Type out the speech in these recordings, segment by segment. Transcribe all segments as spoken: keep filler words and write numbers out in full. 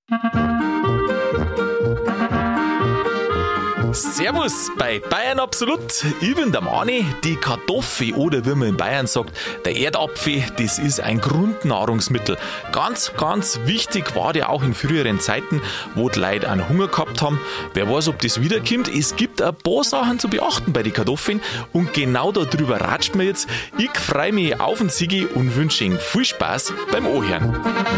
Servus bei Bayern Absolut. Ich bin der Mani. Die Kartoffel oder wie man in Bayern sagt, der Erdapfel, das ist ein Grundnahrungsmittel. Ganz, ganz wichtig war der auch in früheren Zeiten, wo die Leute einen Hunger gehabt haben. Wer weiß, ob das wiederkommt. Es gibt ein paar Sachen zu beachten bei den Kartoffeln und genau darüber ratscht man jetzt. Ich freue mich auf den Sigi und wünsche Ihnen viel Spaß beim Anhören.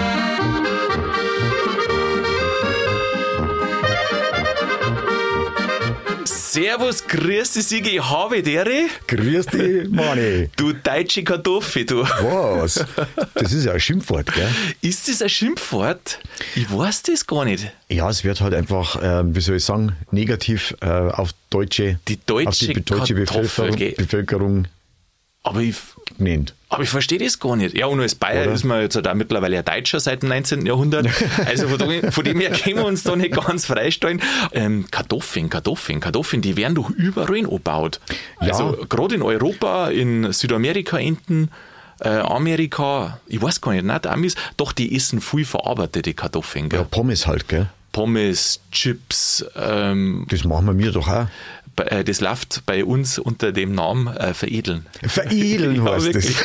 Servus, grüß dich, Sigi, habe dere. Grüß dich, Mani. Du deutsche Kartoffel, du. Was? Das ist ja ein Schimpfwort, gell? Ist das ein Schimpfwort? Ich weiß das gar nicht. Ja, es wird halt einfach, äh, wie soll ich sagen, negativ äh, auf Deutsche, die deutsche, auf die deutsche Bevölkerung, Bevölkerung aber ich, genannt. Aber ich verstehe das gar nicht. Ja, und als Bayer Oder? ist man jetzt auch mittlerweile ein Deutscher seit dem neunzehnten Jahrhundert. Also von dem, von dem her können wir uns da nicht ganz freistellen. Ähm, Kartoffeln, Kartoffeln, Kartoffeln, die werden doch überall angebaut. Ja. Also gerade in Europa, in Südamerika hinten, äh, Amerika, ich weiß gar nicht, nicht die Amis, doch die essen viel verarbeitete Kartoffeln. Gell? Ja, Pommes halt, gell? Pommes, Chips. Ähm, das machen wir mir doch auch. Das läuft bei uns unter dem Namen äh, Veredeln. Veredeln ja, heißt das.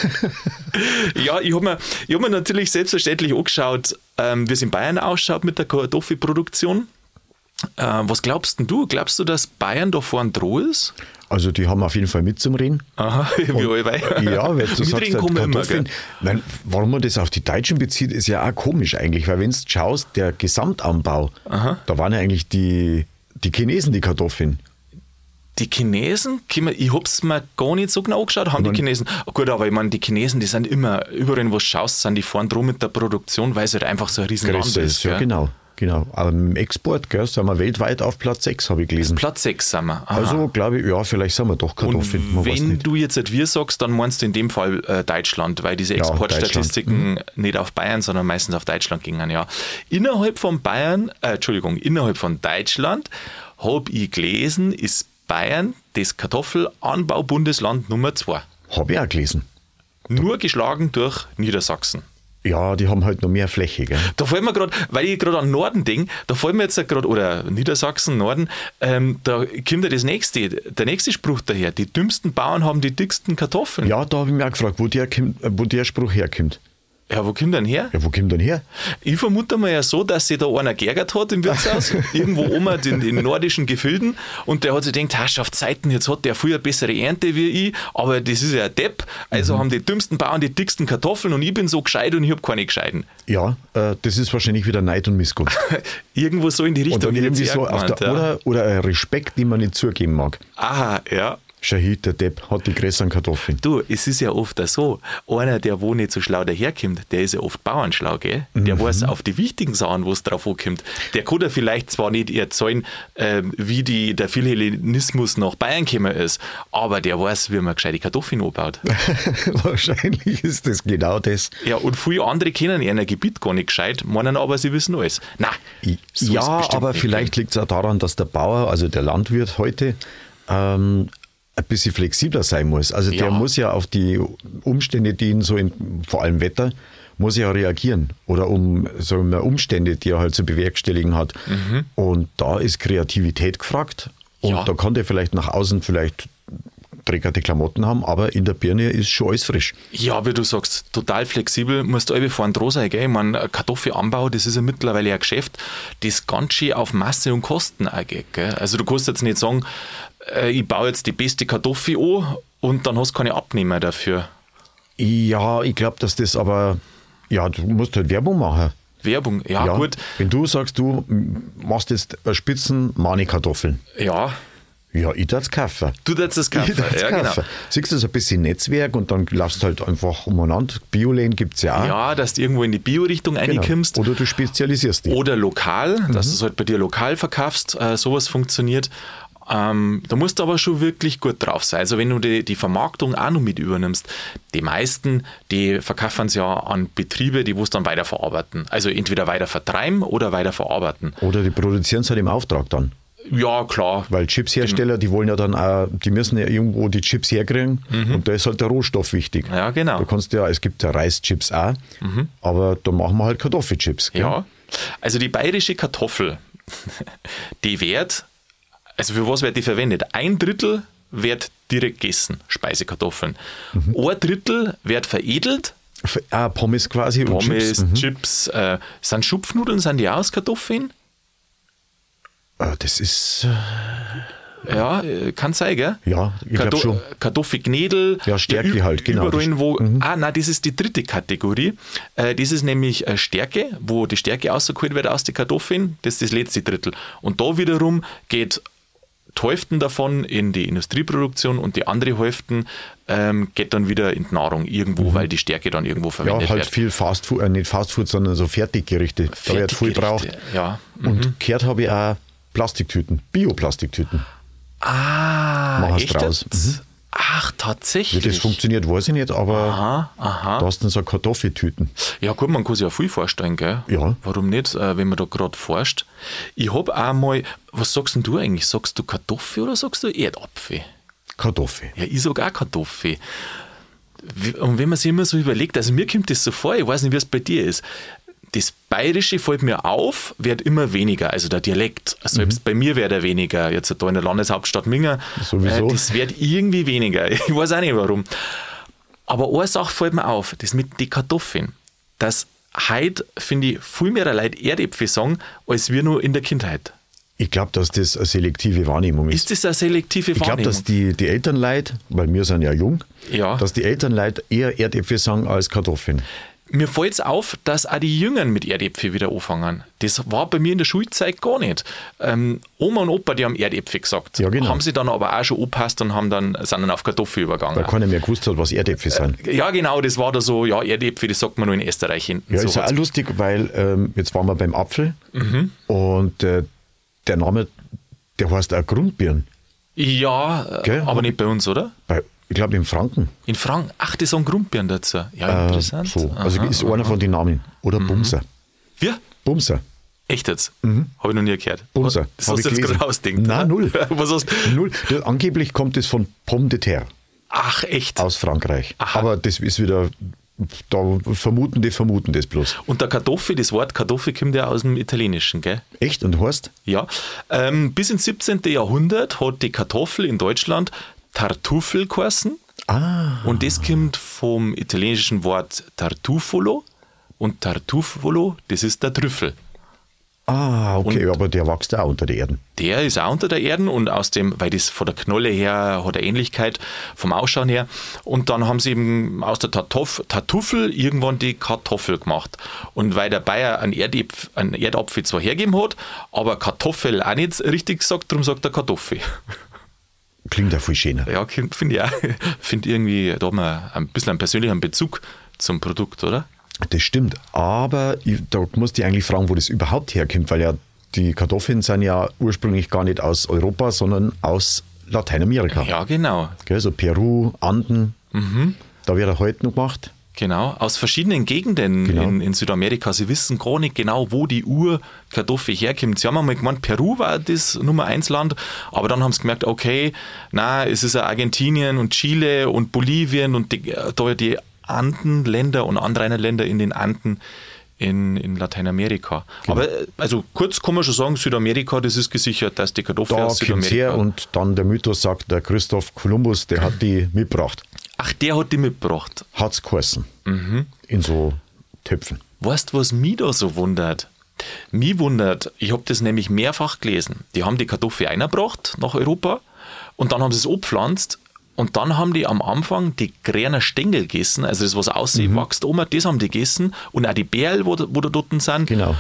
Ja, ich habe mir, ich hab mir natürlich selbstverständlich angeschaut, ähm, wie es in Bayern ausschaut mit der Kartoffelproduktion. Äh, was glaubst denn du? Glaubst du, dass Bayern da vorne dran ist? Also die haben auf jeden Fall mit zum Reden. Aha, wie allweil. Ja, weil du sagst, Mitreden kommen immer, gell? Nein, warum man das auf die Deutschen bezieht, ist ja auch komisch eigentlich, weil wenn du schaust, der Gesamtanbau, Aha. da waren ja eigentlich die, die Chinesen die Kartoffeln. Die Chinesen, ich hab's mir gar nicht so genau angeschaut, haben die Chinesen, gut, aber ich meine, die Chinesen, die sind immer, überall wo du schaust, sind die vorne drum mit der Produktion, weil es halt einfach so ein riesen Land ist. Ja, genau, genau. Aber im Export, gell, sind wir weltweit auf Platz sechs, habe ich gelesen. Platz sechs sind wir. Aha. Also glaube ich, ja, vielleicht sind wir doch Kartoffeln. Und wenn du jetzt nicht wir sagst, dann meinst du in dem Fall äh, Deutschland, weil diese Ja, Exportstatistiken mhm. nicht auf Bayern, sondern meistens auf Deutschland gingen, ja. Innerhalb von Bayern, äh, Entschuldigung, innerhalb von Deutschland habe ich gelesen, ist Bayern das Kartoffelanbaubundesland Nummer zwei. Habe ich auch gelesen. Nur geschlagen durch Niedersachsen. Ja, die haben halt noch mehr Fläche, gell? Da fällt mir gerade, weil ich gerade an Norden denke, da fällt mir jetzt gerade, oder Niedersachsen, Norden, ähm, da kommt ja das nächste, der nächste Spruch daher. Die dümmsten Bauern haben die dicksten Kartoffeln. Ja, da habe ich mich auch gefragt, wo der, wo der Spruch herkommt. Ja, wo kommt denn her? Ja, wo kommt denn her? Ich vermute mal ja so, dass sich da einer geärgert hat im Wirtshaus, irgendwo oben in den nordischen Gefilden, und der hat sich gedacht, Herrschaftszeiten, jetzt hat der früher bessere Ernte wie ich, aber das ist ja ein Depp, also mhm. haben die dümmsten Bauern die dicksten Kartoffeln und ich bin so gescheit und ich habe keine gescheiten. Ja, äh, das ist wahrscheinlich wieder Neid und Missgunst. Irgendwo so in die Richtung. Und dann irgendwie so auf der, ja. oder, oder ein Respekt, den man nicht zugeben mag. Aha, ja. Shahid, der Depp, hat die größeren Kartoffeln. Du, es ist ja oft so, einer, der wo nicht so schlau daherkommt, der ist ja oft bauernschlau, gell? Der Mhm. weiß auf die wichtigen Sachen, wo es drauf ankommt. Der kann ja vielleicht zwar nicht erzählen, äh, wie die, der Philhellenismus nach Bayern gekommen ist, aber der weiß, wie man gescheite Kartoffeln anbaut. Wahrscheinlich ist das genau das. Ja, und viele andere kennen ihr Gebiet gar nicht gescheit, meinen aber, sie wissen alles. Nein, so ja, ist bestimmt aber nicht. vielleicht liegt es auch daran, dass der Bauer, also der Landwirt heute, ähm, ein bisschen flexibler sein muss. Also der Ja. muss ja auf die Umstände, die ihn so, in, vor allem Wetter, muss ja reagieren. Oder um sagen wir, Umstände, die er halt zu bewerkstelligen hat. Mhm. Und da ist Kreativität gefragt. Und Ja. da kann der vielleicht nach außen vielleicht dreckerte Klamotten haben, aber in der Birne ist schon alles frisch. Ja, wie du sagst, total flexibel, musst du alle vorne dran sein, gell? Ich meine, Kartoffelanbau, das ist ja mittlerweile ein Geschäft, das ganz schön auf Masse und Kosten angeht, gell? Also du kannst jetzt nicht sagen, äh, ich baue jetzt die beste Kartoffel an und dann hast du keine Abnehmer dafür. Ja, ich glaube, dass das aber, ja, du musst halt Werbung machen. Werbung, ja, Ja, gut. Wenn du sagst, du machst jetzt Spitzen Mani-Kartoffeln. Ja, Ja, ich darf es kaufen. du darfst das kaufen. Ich darf's Ja, genau. kaufen. Siehst du, so ein bisschen Netzwerk und dann laufst du halt einfach umeinander. Bioläden gibt es ja auch. Ja, dass du irgendwo in die Bio-Richtung Genau. reinkommst. Oder du spezialisierst dich. Oder lokal, Mhm. dass du es halt bei dir lokal verkaufst, äh, sowas funktioniert. Ähm, da musst du aber schon wirklich gut drauf sein. Also wenn du die, die Vermarktung auch noch mit übernimmst, die meisten, die verkaufen es ja an Betriebe, die wo es dann weiterverarbeiten. Also entweder weiter vertreiben oder weiter verarbeiten. Oder die produzieren es halt im Auftrag dann. Ja, klar. Weil Chipshersteller, die wollen ja dann auch, die müssen ja irgendwo die Chips herkriegen und da ist halt der Rohstoff wichtig. Ja, genau. Du kannst ja, es gibt ja Reischips auch, aber da machen wir halt Kartoffelchips. Gell? Ja. Also die bayerische Kartoffel, die wird, also für was wird die verwendet? Ein Drittel wird direkt gegessen, Speisekartoffeln. Mhm. Ein Drittel wird veredelt. Ah, Pommes quasi. Pommes, und Chips. Mhm. Chips äh, sind Schupfnudeln, sind die auch aus Kartoffeln? Ah, das ist... Ja, kann sein, gell? Ja, ich glaube schon. Kartoffelknädel. Ja, Stärke ja, halt, genau. Überall, wo, mhm. Ah, nein, das ist die dritte Kategorie. Äh, das ist nämlich äh, Stärke, wo die Stärke rausgeholt wird aus den Kartoffeln. Das ist das letzte Drittel. Und da wiederum geht die Hälfte davon in die Industrieproduktion und die andere Hälfte ähm, geht dann wieder in die Nahrung irgendwo, mhm. weil die Stärke dann irgendwo verwendet wird. Ja, halt wird. viel Fastfood, äh, nicht Fastfood, sondern so Fertiggerichte. Da wird viel braucht. Ja. Mhm. Und gehört habe ich auch Plastiktüten, Bioplastiktüten. Ah, Machst echt draus. Mhm. Ach, tatsächlich. Wie das funktioniert, weiß ich nicht, aber aha, aha. da hast du dann so Kartoffeltüten. Ja gut, man kann sich ja viel vorstellen, gell? Ja. Warum nicht, wenn man da gerade forscht? Ich habe auch mal, was sagst denn du eigentlich? Sagst du Kartoffel oder sagst du Erdapfel? Kartoffel. Ja, ich sage auch Kartoffel. Und wenn man sich immer so überlegt, also mir kommt das so vor, ich weiß nicht, wie es bei dir ist, das Bayerische fällt mir auf, wird immer weniger, also der Dialekt. Selbst mhm. bei mir wird er weniger, jetzt da in der Landeshauptstadt Minga. Sowieso. Äh, das wird irgendwie weniger. Ich weiß auch nicht warum. Aber eine Sache fällt mir auf, das mit den Kartoffeln. Das heute, finde ich, viel mehr Leute Erdäpfel sagen, als wir nur in der Kindheit. Ich glaube, dass das eine selektive Wahrnehmung ist. Ist das eine selektive ich Wahrnehmung? Ich glaube, dass die, die Elternleute, weil wir sind ja jung, ja. dass die Elternleute eher Erdäpfel sagen als Kartoffeln. Mir fällt es auf, dass auch die Jüngeren mit Erdäpfel wieder anfangen. Das war bei mir in der Schulzeit gar nicht. Ähm, Oma und Opa, die haben Erdäpfel gesagt. Ja, genau. Haben sie dann aber auch schon angepasst und haben dann, sind dann auf Kartoffel übergegangen. Weil keiner mehr gewusst hat, was Erdäpfel sind. Äh, ja, genau, das war da so, ja, Erdäpfel, das sagt man nur in Österreich hinten. Ja, so ist ja auch lustig, weil ähm, jetzt waren wir beim Apfel mhm. und äh, der Name, der heißt auch Grundbirn. Ja, Gell? aber nicht bei uns, oder? Bei Ich glaube in Franken. In Franken? Ach, das sagen Grundbeeren dazu. Ja, interessant. Äh, so. Also aha, ist aha. einer von den Namen. Oder mhm. Bumser. Wie? Bumser. Echt jetzt? Mhm. Habe ich noch nie gehört. Bumser. Das hast du jetzt gerade ausdenkt. Nein, null. Was hast null. Das, angeblich kommt es von Pomme de terre. Ach, echt? Aus Frankreich. Aha. Aber das ist wieder, da vermuten die vermuten das bloß. Und der Kartoffel, das Wort Kartoffel kommt ja aus dem Italienischen, gell? Echt? Und heißt? Ja. Ähm, bis ins siebzehnten. Jahrhundert hat die Kartoffel in Deutschland Tartufel geheißen. Ah. Und das kommt vom italienischen Wort Tartufolo. Und Tartufolo, das ist der Trüffel. Ah, okay, und aber der wächst auch unter der Erde. Der ist auch unter der Erde und aus dem, weil das von der Knolle her hat eine Ähnlichkeit, vom Ausschauen her. Und dann haben sie eben aus der Tartoff, Tartuffel irgendwann die Kartoffel gemacht. Und weil der Bayer einen, Erdäpf, einen Erdapfel zwar hergeben hat, aber Kartoffel auch nicht richtig gesagt, darum sagt er Kartoffel. Klingt ja viel schöner. Ja, finde ich auch. Finde irgendwie, da hat man ein bisschen einen persönlichen Bezug zum Produkt, oder? Das stimmt, aber ich, da musst du dich eigentlich fragen, wo das überhaupt herkommt, weil ja die Kartoffeln sind ja ursprünglich gar nicht aus Europa, sondern aus Lateinamerika. Ja, genau. Gell, so Peru, Anden, mhm. da wird er heute noch gemacht. Genau, aus verschiedenen Gegenden genau. in, in Südamerika. Sie wissen gar nicht genau, wo die Urkartoffel herkommt. Sie haben einmal gemeint, Peru war das Nummer eins Land, aber dann haben sie gemerkt, okay, na, es ist ja Argentinien und Chile und Bolivien und die, da die Andenländer und andere Länder in den Anden in, in Lateinamerika. Genau. Aber also kurz kann man schon sagen, Südamerika, das ist gesichert, dass die Kartoffel da aus Südamerika... her und dann der Mythos sagt, der Christoph Kolumbus, der hat die mitgebracht. Ach, der hat die mitgebracht? Hat's geheißen. Mhm. In so Töpfen. Weißt du, was mich da so wundert? Mich wundert, ich habe das nämlich mehrfach gelesen. Die haben die Kartoffel eingebracht nach Europa und dann haben sie es abgepflanzt. Und dann haben die am Anfang die grünen Stängel gegessen, also das, was aussieht, mhm. wächst oben, das haben die gegessen. Und auch die Beeren, wo, wo da dort sind. Genau.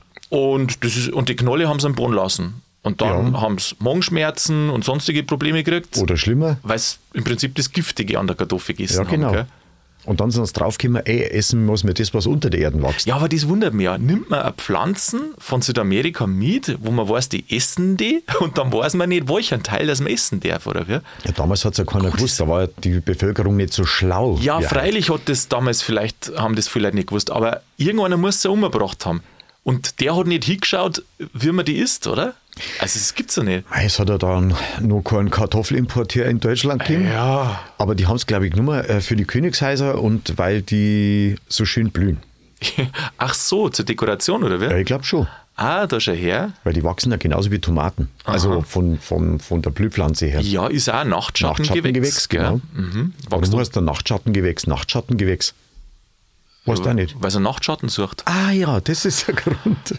Und, das ist, und die Knolle haben sie brennen lassen. Und dann ja. haben sie Magenschmerzen und sonstige Probleme gekriegt. Oder schlimmer. Weil es im Prinzip das Giftige an der Kartoffel gegessen ja, genau. haben. Gell? Und dann sind sie draufgekommen, ey, essen muss man das, was unter der Erde wächst. Ja, aber das wundert mich ja. Nimmt man Pflanzen von Südamerika mit, wo man weiß, die essen die, und dann weiß man nicht, welchen Teil das man essen darf, oder wie? Ja, damals hat es ja keiner gewusst, da war ja die Bevölkerung nicht so schlau. Ja, freilich hat das damals vielleicht, haben das viele Leute nicht gewusst, aber irgendeiner muss es ja umgebracht haben. Und der hat nicht hingeschaut, wie man die isst, oder? Also das gibt's ja nicht. Es hat ja dann noch keinen Kartoffelimporteur in Deutschland gegeben. Ja. Aber die haben es, glaube ich, nur für die Königshäuser und weil die so schön blühen. Ach so, zur Dekoration, oder wie? Ja, ich glaube schon. Ah, da schau her. Weil die wachsen ja genauso wie Tomaten. Aha. Also von, von, von der Blühpflanze her. Ja, ist auch ein Nachtschattengewächs. Nachtschattengewächs, genau. Mhm. Warum heißt der Nachtschattengewächs Nachtschattengewächs? Weißt du auch nicht? Weil es einen Nachtschatten sucht. Ah ja, das ist der Grund.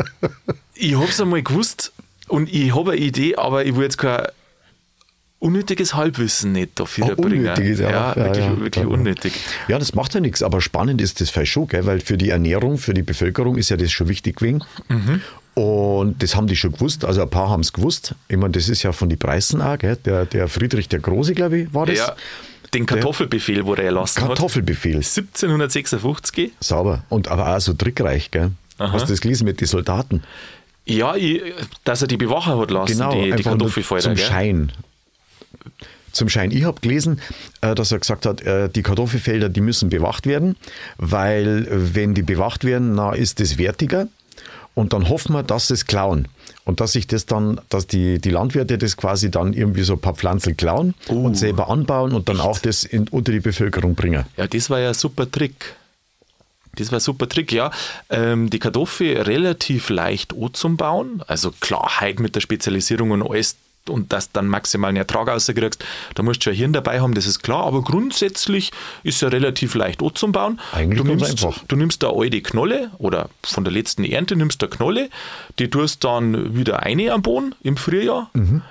Ich habe es einmal gewusst und ich habe eine Idee, aber ich will jetzt kein unnötiges Halbwissen nicht dafür Oh, bringen. unnötig ist ja ja, auch, ja, wirklich, ja. wirklich Ja. unnötig. Ja, das macht ja nichts, aber spannend ist das vielleicht schon, gell? Weil für die Ernährung, für die Bevölkerung ist ja das schon wichtig gewesen. Mhm. Und das haben die schon gewusst, also ein paar haben es gewusst. Ich meine, das ist ja von den Preisen auch, gell? Der, der Friedrich der Große, glaube ich, war das. Ja, den Kartoffelbefehl, wo er erlassen Kartoffelbefehl. hat. siebzehnhundertsechsundfünfzig. Sauber. Und aber auch so trickreich, gell? Aha. Hast du das gelesen mit den Soldaten? Ja, ich, dass er die Bewacher hat lassen, Genau, die, die einfach nur Kartoffelfelder. zum gell? Schein. Zum Schein. Ich habe gelesen, äh, dass er gesagt hat, äh, die Kartoffelfelder, die müssen bewacht werden, weil äh, wenn die bewacht werden, na, ist das wertiger. Und dann hoffen wir, dass sie es klauen. Und dass sich das dann, dass die, die Landwirte das quasi dann irgendwie so ein paar Pflanzen klauen Uh. und selber anbauen und dann auch das in, unter die Bevölkerung bringen. Ja, das war ja ein super Trick. Das war ein super Trick, ja. Ähm, die Kartoffel relativ leicht anzubauen. Also Klarheit mit der Spezialisierung und alles und dass du dann maximalen Ertrag rauskriegst. Da musst du ja Hirn dabei haben, das ist klar. Aber grundsätzlich ist ja relativ leicht anzubauen. Eigentlich du ganz nimmst, einfach. Du nimmst eine alte Knolle oder von der letzten Ernte nimmst du eine Knolle, die tust dann wieder eine am Boden im Frühjahr Mhm.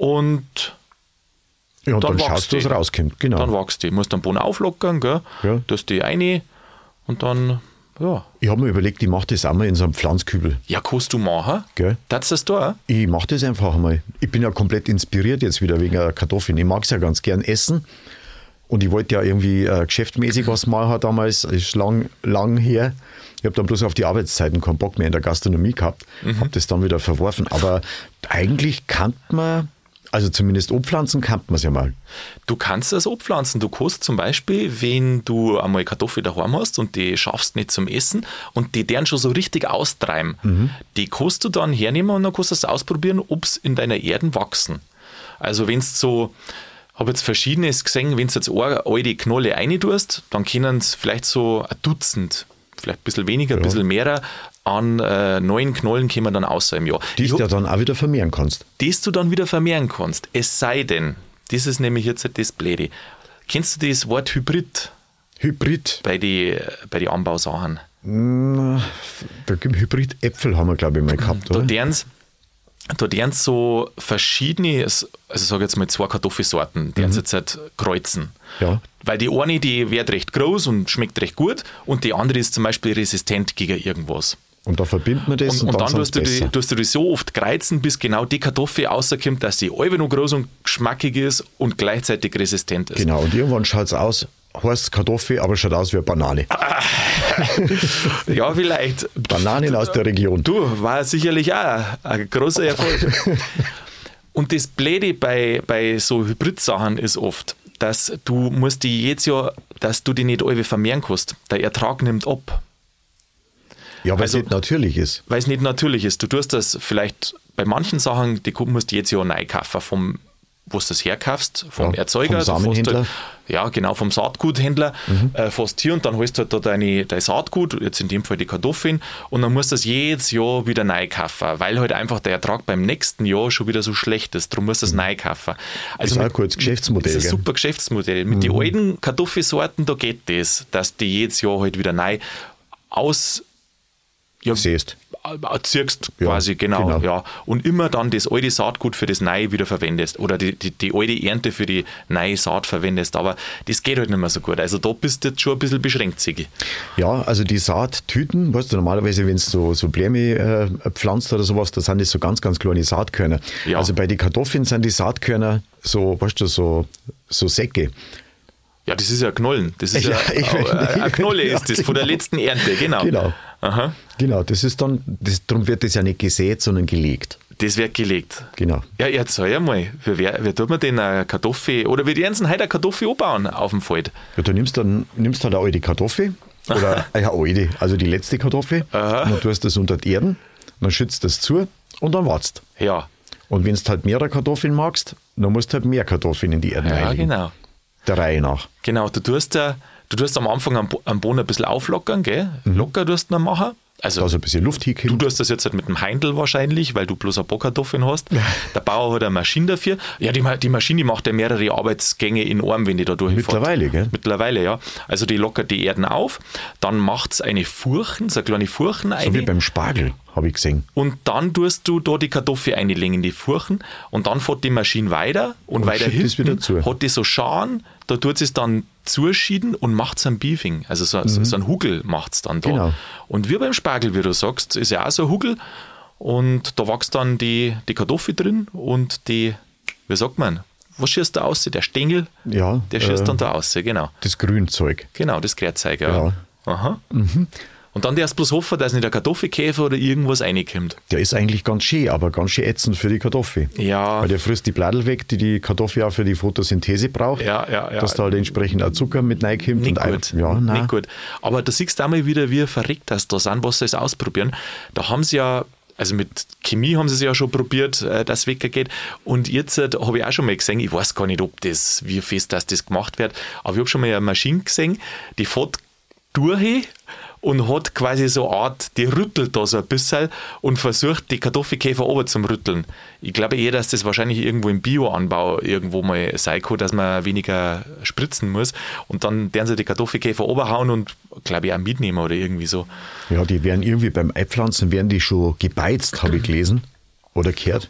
und Ja, und Dann dann, wächst schaust du, die. was rauskommt. Genau. dann wächst die. Du musst den Boden auflockern, gell? Ja. Tust die eine und dann, ja. Ich habe mir überlegt, ich mache das auch mal in so einem Pflanzkübel. Ja, kannst du machen. Gell? Das ist da. Ich mache das einfach mal. Ich bin ja komplett inspiriert jetzt wieder wegen der Kartoffeln. Ich mag es ja ganz gern essen. Und ich wollte ja irgendwie äh, geschäftmäßig was machen damals. Das ist lang, lang her. Ich habe dann bloß auf die Arbeitszeiten keinen Bock mehr in der Gastronomie gehabt. Mhm. Habe das dann wieder verworfen. Aber eigentlich kann man, also zumindest Obpflanzen kann man es ja mal. Du kannst das abpflanzen. Du kannst zum Beispiel, wenn du einmal Kartoffeln daheim hast und die schaffst nicht zum Essen und die deren schon so richtig austreiben, Mhm. die kannst du dann hernehmen und dann kannst du es ausprobieren, ob es in deiner Erden wachsen. Also wenn es so, habe jetzt Verschiedenes gesehen, wenn du jetzt eine alte Knolle rein tust, dann können es vielleicht so ein Dutzend, vielleicht ein bisschen weniger, ein Ja. bisschen mehr an äh, neuen Knollen kommen dann außer im Jahr. Die Ich du hab- ja dann auch wieder vermehren kannst. das du dann wieder vermehren kannst. Es sei denn, das ist nämlich jetzt das Blöde. Kennst du das Wort Hybrid Hybrid. bei den bei die Anbausachen? Na, da gibt Hybrid-Äpfel haben wir, glaube ich, mal gehabt, Da oder? dern's, da dern's so verschiedene, also sag jetzt mal zwei Kartoffelsorten, deren sie jetzt halt kreuzen. Ja. Weil die eine, die wird recht groß und schmeckt recht gut und die andere ist zum Beispiel resistent gegen irgendwas. Und da verbindet man das Und, und, und dann dann tust du, die, besser. tust du die so oft kreuzen, bis genau die Kartoffel rauskommt, dass die halbe noch groß und geschmackig ist und gleichzeitig resistent ist. Genau, und irgendwann schaut es aus, heißt Kartoffel, aber schaut aus wie eine Banane. Ja, vielleicht. Bananen aus der Region. Du, war sicherlich auch ein großer Erfolg. Und das Blöde bei, bei so Hybrid-Sachen ist oft, dass du musst die jetzt ja, dass du die nicht alle vermehren kannst. Der Ertrag nimmt ab, Ja, weil Also- es nicht natürlich ist. weil es nicht natürlich ist. Du tust das vielleicht bei manchen Sachen, die musst du jetzt ja neu kaufen, vom, wo du das herkaufst, vom Ja, Erzeuger. vom Du fährst Samenhändler. Halt, ja, genau, vom Saatguthändler. Mhm. Äh, fährst hier und dann holst du halt da deine, dein Saatgut, jetzt in dem Fall die Kartoffeln, und dann musst du das jedes Jahr wieder neu kaufen, weil halt einfach der Ertrag beim nächsten Jahr schon wieder so schlecht ist. Darum musst du es neu kaufen. Also Mhm. Ist auch ein mit- gutes Geschäftsmodell, Das ist ein gell? super Geschäftsmodell. Mit den alten Kartoffelsorten, da geht das, dass die jedes Jahr halt wieder neu aus ja, Siehst. ziehst Ja, quasi, genau, genau. ja. Und immer dann das alte Saatgut für das neue wieder verwendest oder die, die, die alte Ernte für die neue Saat verwendest, aber das geht halt nicht mehr so gut. Also da bist du jetzt schon ein bisschen beschränkt, Sigi. Ja, also die Saattüten, weißt du, normalerweise, wenn es so, so Bläme äh, pflanzt oder sowas, da sind das so ganz, ganz kleine Saatkörner. Ja. Also bei den Kartoffeln sind die Saatkörner so, weißt du, so, so Säcke. Ja, das ist ja Knollen. Das ist ja, Ja, ich weiß äh, nicht. eine Knolle Ja, ist das von der genau. letzten Ernte, genau. Genau. Aha. Genau, das ist dann, das, darum wird das ja nicht gesät, sondern gelegt. Das wird gelegt. Genau. Ja, jetzt sag einmal, wie, wer- wie tut man denn eine Kartoffel, oder wie werden sie heute eine Kartoffel anbauen auf dem Feld? Ja, du nimmst dann nimmst halt eine alte Kartoffel, oder ja, alte, also die letzte Kartoffel, Aha. und dann tust du das unter die Erden, dann schützt das zu und dann wartest. Ja, Und wenn du halt mehrere Kartoffeln magst, dann musst du halt mehr Kartoffeln in die Erden ja reinlegen. genau. Der Reihe nach. Genau, du tust ja, Du tust am Anfang am, Bo- am Boden ein bisschen auflockern, gell? Mhm. Locker tust du ihn machen. Also, Da ist ein bisschen Luft du hinkommt. tust das jetzt halt mit dem Heindl wahrscheinlich, weil du bloß eine Bockkartoffeln hast. Der Bauer hat eine Maschine dafür. Ja, die, Ma- die Maschine die macht ja mehrere Arbeitsgänge in einem, wenn die da durchfährt. Mittlerweile, gell? Mittlerweile, ja. Also die lockert die Erden auf, dann macht es eine Furchen, so eine kleine Furchen So wie rein. beim Spargel, habe ich gesehen. Und dann tust du da die Kartoffel einlegen in die Furchen und dann fährt die Maschine weiter und, Und weiter schiebt es hinten wieder zu. hat die so Scharen, da tut es dann zuschieden und macht es ein Beefing. Also so, so, so ein Hugel macht es dann da. Genau. Und wie beim Spargel, wie du sagst, ist ja auch so ein Hugel und da wächst dann die, die Kartoffel drin und die, wie sagt man, was schießt da aus? Der Stängel, Ja, der schießt äh, dann da aus, genau. Das Grünzeug. Genau, das Grünzeug, ja. Ja. Aha. Und dann darfst du bloß hoffen, dass nicht der Kartoffelkäfer oder irgendwas reinkommt. Der ist eigentlich ganz schön, aber ganz schön ätzend für die Kartoffel. Ja. Weil der frisst die Bladel weg, die die Kartoffel auch für die Photosynthese braucht. Ja, ja, ja. Dass da halt entsprechend auch Zucker mit reinkommt. Nicht und gut. Ei- Ja, nein. Nicht gut. Aber da siehst du auch mal wieder, wie verrückt das da sind, was sie es ausprobieren. Da haben sie ja, also mit Chemie haben sie es ja schon probiert, äh, dass es weggeht. Und jetzt äh, habe ich auch schon mal gesehen, ich weiß gar nicht, ob das, wie fest dass das gemacht wird, aber ich habe schon mal eine Maschine gesehen, die fährt durch und hat quasi so eine Art, die rüttelt da so ein bisschen und versucht, die Kartoffelkäfer oben zum Rütteln. Ich glaube eher, dass das wahrscheinlich irgendwo im Bioanbau irgendwo mal sein kann, dass man weniger spritzen muss. Und dann werden sie die Kartoffelkäfer oberhauen und, glaube ich, auch mitnehmen oder irgendwie so. Ja, die werden irgendwie beim Einpflanzen werden die schon gebeizt, habe ich gelesen oder gehört.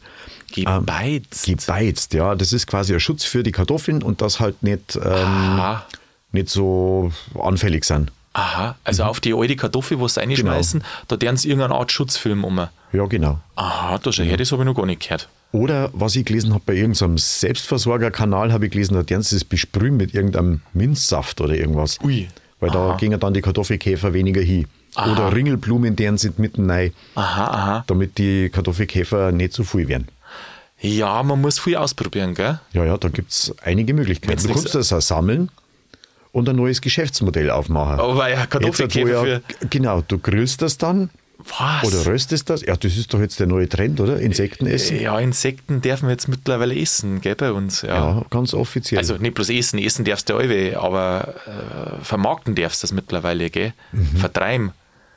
Gebeizt. Ähm, gebeizt, ja. Das ist quasi ein Schutz für die Kartoffeln und das halt nicht, ähm, Aha. nicht so anfällig sind. Aha, also auf die alte Kartoffel, was sie reinschmeißen, da werden sie irgendeine Art Schutzfilm um. Ja, genau. Aha, da schau her, das habe ich noch gar nicht gehört. Oder was ich gelesen habe, bei irgendeinem Selbstversorgerkanal habe ich gelesen, da werden sie es besprühen mit irgendeinem Minzsaft oder irgendwas. Ui. Weil da Aha. gingen dann die Kartoffelkäfer weniger hin. Aha. Oder Ringelblumen, deren sind mitten rein, Aha, aha. damit die Kartoffelkäfer nicht zu viel werden. Ja, man muss viel ausprobieren, gell? Ja, ja, da gibt es einige Möglichkeiten. Wenn's Du nix- kannst das auch sammeln und ein neues Geschäftsmodell aufmachen. Aber ja, Jetzt, wo Kartoffelkäfer ja, für. Genau, du grillst das dann Was? oder röstest das. Ja, das ist doch jetzt der neue Trend, oder? Insekten essen. Ja, Insekten dürfen wir jetzt mittlerweile essen, gell, bei uns. Ja. Ja, ganz offiziell. Also nicht bloß essen, essen darfst du alle, aber äh, vermarkten darfst du das mittlerweile, gell? Mhm. Vertreiben.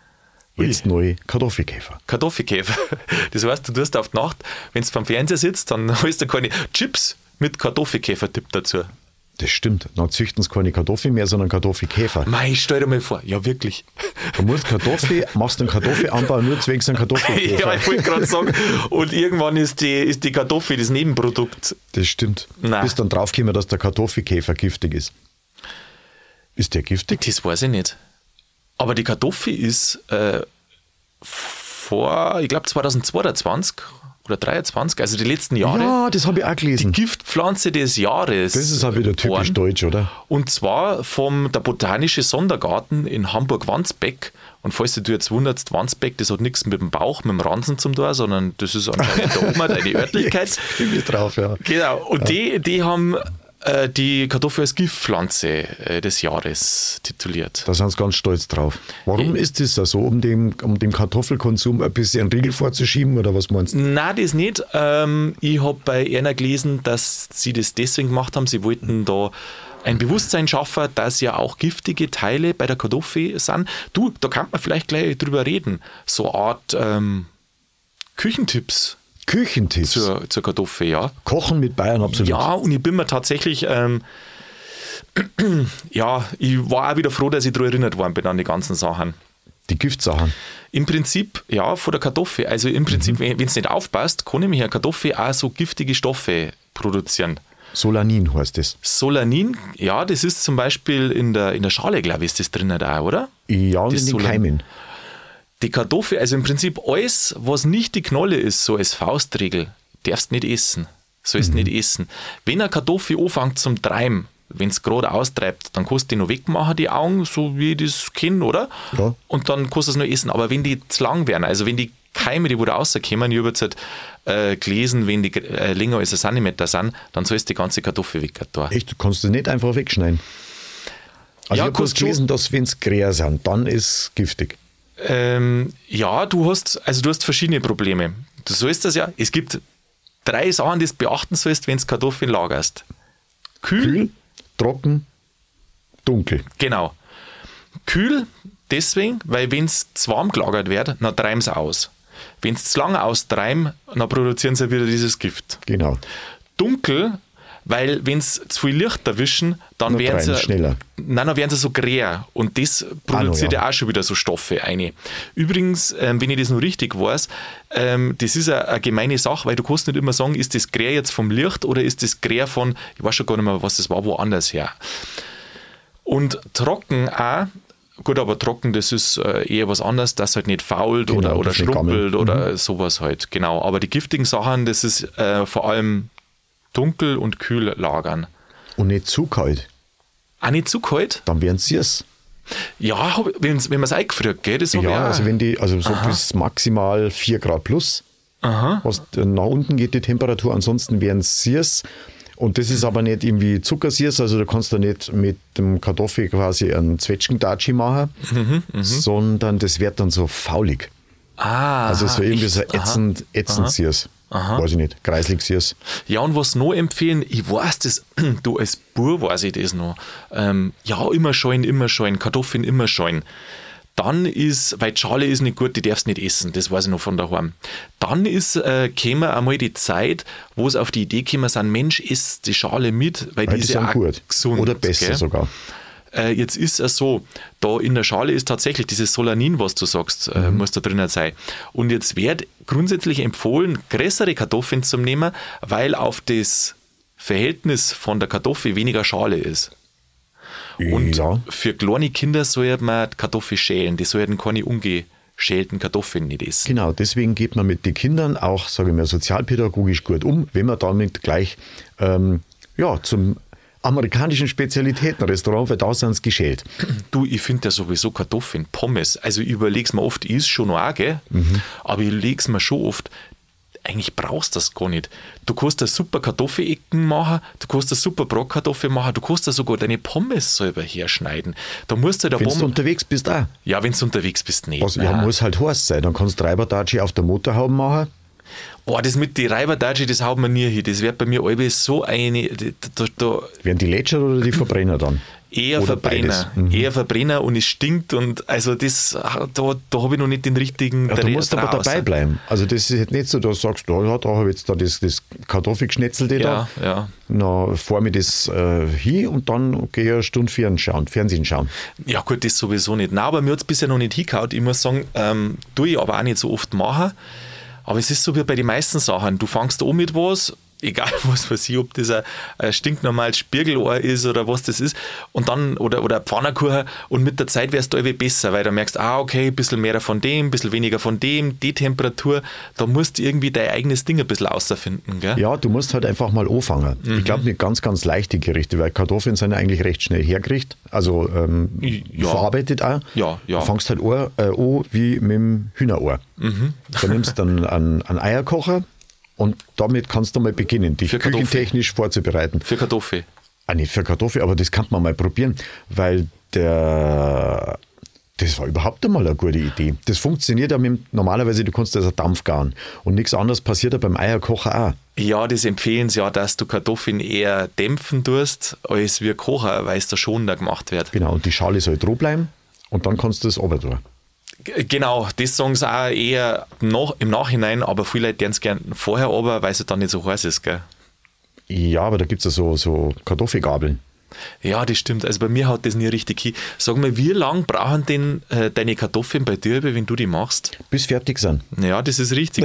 jetzt neue Kartoffelkäfer. Kartoffelkäfer. Das heißt, du tust auf die Nacht, wenn du vom Fernseher sitzt, dann holst du keine Chips mit Kartoffelkäfer-Tipp dazu. Das stimmt. Dann züchten sie keine Kartoffeln mehr, sondern Kartoffelkäfer. Mei, stell dir mal vor. Ja, wirklich. Du musst Kartoffel, machst einen Kartoffelanbau nur zwecks einen Kartoffelkäfer. Ja, ich wollte gerade sagen. Und irgendwann ist die, ist die Kartoffel das Nebenprodukt. Das stimmt. Nein. Bis dann draufgekommen, dass der Kartoffelkäfer giftig ist. Ist der giftig? Das weiß ich nicht. Aber die Kartoffel ist äh, vor, ich glaube, zweitausendzweiundzwanzig oder dreiundzwanzig, also die letzten Jahre, Ja, das habe ich auch gelesen. Giftpflanze des Jahres. Das ist auch wieder typisch geworden. deutsch, oder? Und zwar vom der Botanische Sondergarten in Hamburg-Wandsbek. Und falls du dich jetzt wunderst, Wandsbek, das hat nichts mit dem Bauch, mit dem Ransen zum tun, sondern das ist anscheinend da oben eine Örtlichkeit. Jetzt bin ich drauf, ja. Genau. Und die, die haben äh, die Kartoffel als Giftpflanze äh, des Jahres tituliert. Da sind sie ganz stolz drauf. Warum ist das so, um dem, um dem Kartoffelkonsum ein bisschen einen Riegel vorzuschieben, oder was meinst du? Nein, das nicht. Ähm, ich habe bei einer gelesen, dass sie das deswegen gemacht haben. Sie wollten da ein Bewusstsein schaffen, dass ja auch giftige Teile bei der Kartoffel sind. Du, da kann man vielleicht gleich drüber reden. So eine Art ähm, Küchentipps Küchentipps. zur, zur Kartoffel, ja. Kochen mit Bayern absolut. Ja, und ich bin mir tatsächlich, ähm, ja, ich war auch wieder froh, dass ich daran erinnert worden bin an die ganzen Sachen. Die Giftsachen. Im Prinzip, ja, von der Kartoffel. Also im Prinzip, wenn es nicht aufpasst, kann nämlich eine Kartoffel auch so giftige Stoffe produzieren. Solanin heißt das. Solanin, ja, das ist zum Beispiel in der, in der Schale, glaube ich, ist das drin da, oder? Ja, und Das in den Solan- Keimen. Die Kartoffel, also im Prinzip alles, was nicht die Knolle ist, so als Faustregel, darfst nicht essen. Sollst nicht essen. Wenn eine Kartoffel anfängt zum Treiben, wenn es gerade austreibt, dann kannst du die noch wegmachen, die Augen, so wie ich das kenne, oder? Ja. Und dann kannst du es noch essen. Aber wenn die zu lang werden, also wenn die Keime, die wo da rauskommen, ich habe jetzt halt, äh, gelesen, wenn die äh, länger als ein Zentimeter sind, dann sollst du die ganze Kartoffel weg. Da. Echt, du kannst das nicht einfach wegschneiden. Also Ja, ich habe bloß kannst du- gelesen, dass wenn es Gräser sind, dann ist es giftig. Ähm, ja, du hast, also du hast verschiedene Probleme. Du sollst das ja, es gibt drei Sachen, die du beachten sollst, wenn du Kartoffeln lagerst. Kühl, Kühl, trocken, Dunkel. Genau. Kühl deswegen, weil wenn es zu warm gelagert wird, dann treiben sie aus. Wenn es zu lange austreiben, dann produzieren sie wieder dieses Gift. Genau. Dunkel, weil wenn sie zu viel Licht erwischen, dann Nur werden sie schneller. Nein, dann werden sie so grär und das produziert Ah, no, ja auch schon wieder so Stoffe eine. Übrigens, ähm, wenn ich das noch richtig weiß, ähm, das ist eine, eine gemeine Sache, weil du kannst nicht immer sagen, ist das grär jetzt vom Licht oder ist das grär von, ich weiß schon gar nicht mehr, was das war, woanders her. Und trocken auch, gut, aber trocken, das ist äh, eher was anderes, das halt nicht fault Genau, oder, oder das nicht schrumpelt gammelt. oder Mhm. sowas halt, genau. Aber die giftigen Sachen, das ist äh, vor allem dunkel und kühl lagern. Und nicht zu kalt. Auch nicht zu kalt? Dann werden sie es. Ja, hab- wenn's, wenn man es eingefriert, gell, das hab ich Ja, auch. also wenn die, also so bis maximal vier Grad plus. Was, nach unten geht die Temperatur, ansonsten werden es Siers. Und das ist aber nicht irgendwie Zuckersiers, also du kannst da nicht mit dem Kartoffel quasi einen Zwetschgendatschi machen, sondern das wird dann so faulig. Ah, Also so irgendwie echt? so Aha. ätzend, ätzend Siers. Weiß ich nicht, kreislig Siers. Ja, und was noch empfehlen, ich weiß das, du als Bub weiß ich das noch. Ähm, ja, immer scheuen, immer scheuen, Kartoffeln immer scheuen. Dann ist, weil die Schale ist nicht gut, die darfst nicht essen, das weiß ich noch von daheim. Dann ist, äh, käme einmal die Zeit, wo es auf die Idee käme, sind, Mensch, isst die Schale mit, weil, Weil die die ist ja sind auch gut. gesund. Oder besser gell? sogar. Äh, jetzt ist es so, da in der Schale ist tatsächlich dieses Solanin, was du sagst, äh, muss da drinnen sein. Und jetzt wird grundsätzlich empfohlen, größere Kartoffeln zu nehmen, weil auf das Verhältnis von der Kartoffel weniger Schale ist. Und ja. für kleine Kinder soll man die Kartoffel schälen, die sollten keine ungeschälten Kartoffeln nicht essen. Genau, deswegen geht man mit den Kindern auch, sage ich mal, sozialpädagogisch gut um, wenn man damit gleich ähm, ja, zum amerikanischen Spezialitätenrestaurant, weil da sind sie geschält. Du, ich finde ja sowieso Kartoffeln, Pommes, also ich überlege es mir oft, ich is schon noch auch, gell? Aber ich überlege es mir schon oft, eigentlich brauchst du das gar nicht. Du kannst da super Kartoffelecken machen, du kannst da super Bratkartoffel machen, du kannst da sogar deine Pommes selber herschneiden. Da musst du da Wenn du unterwegs bist, auch. Ja, wenn du unterwegs bist, nicht. Also, ja, Nein. muss halt heiß sein. Dann kannst du Reiberdatschi auf der Motorhaube machen. Oh, das mit den Reiberdatschi, das haut mir nie hin. Das wird bei mir alles so eine, da, da, Werden die Lätscher oder die Verbrenner dann? eher Oder Verbrenner. beides. Mhm. Eher Verbrenner und es stinkt und also das, da, da habe ich noch nicht den richtigen Ja, du Dreh- musst aber draus. dabei bleiben. Also das ist jetzt nicht so, dass du sagst, da, ja, da habe ich jetzt da das, das Kartoffelgeschnetzelte Ja, da. ja. Na, fahr mir das äh, hin und dann gehe ich eine Stunde Fernsehen schauen. Fernsehen schauen. Ja gut, das sowieso nicht. Nein, aber mir hat es bisher noch nicht hingehauen. Ich muss sagen, ähm, tue ich aber auch nicht so oft machen. Aber es ist so wie bei den meisten Sachen. Du fängst an mit was, egal was weiß ich, ob das ein, ein stinknormales Spiegelohr ist oder was das ist, und dann, oder, oder ein Pfannkuchen, und mit der Zeit wirst du irgendwie besser, weil du merkst, ah, okay, ein bisschen mehr von dem, ein bisschen weniger von dem, die Temperatur, da musst du irgendwie dein eigenes Ding ein bisschen außerfinden, gell? Ja, du musst halt einfach mal anfangen. Ich glaube, mit ganz, ganz leichte Gerichte, weil Kartoffeln sind ja eigentlich recht schnell hergerichtet, also ähm, Ja. verarbeitet auch. Ja, ja. Du fängst halt an, äh, an wie mit dem Hühnerohr. Mhm. Du nimmst dann einen, einen Eierkocher und damit kannst du mal beginnen, dich Für Kartoffeln. küchentechnisch vorzubereiten. Für Kartoffel. Ah, nicht für Kartoffel, aber das kann man mal probieren, weil der, das war überhaupt einmal eine gute Idee. Das funktioniert ja mit, normalerweise, du kannst das auf Dampf garen und nichts anderes passiert ja beim Eierkocher auch. Ja, das empfehlen sie ja, dass du Kartoffeln eher dämpfen tust, als wie kochen, weil es da schonender gemacht wird. Genau, und die Schale soll droh bleiben und dann kannst du das runter tun. G- Genau, das sagen sie auch eher noch, im Nachhinein, aber viele Leute es gerne vorher runter, weil es dann nicht so heiß ist, gell? Ja, aber da gibt es ja so, so Kartoffelgabeln. Ja, das stimmt. Also bei mir haut das nie richtig hin. Sag mal, wie lange brauchen denn äh, deine Kartoffeln bei dir, wenn du die machst? Bis fertig sind. Ja, das ist richtig.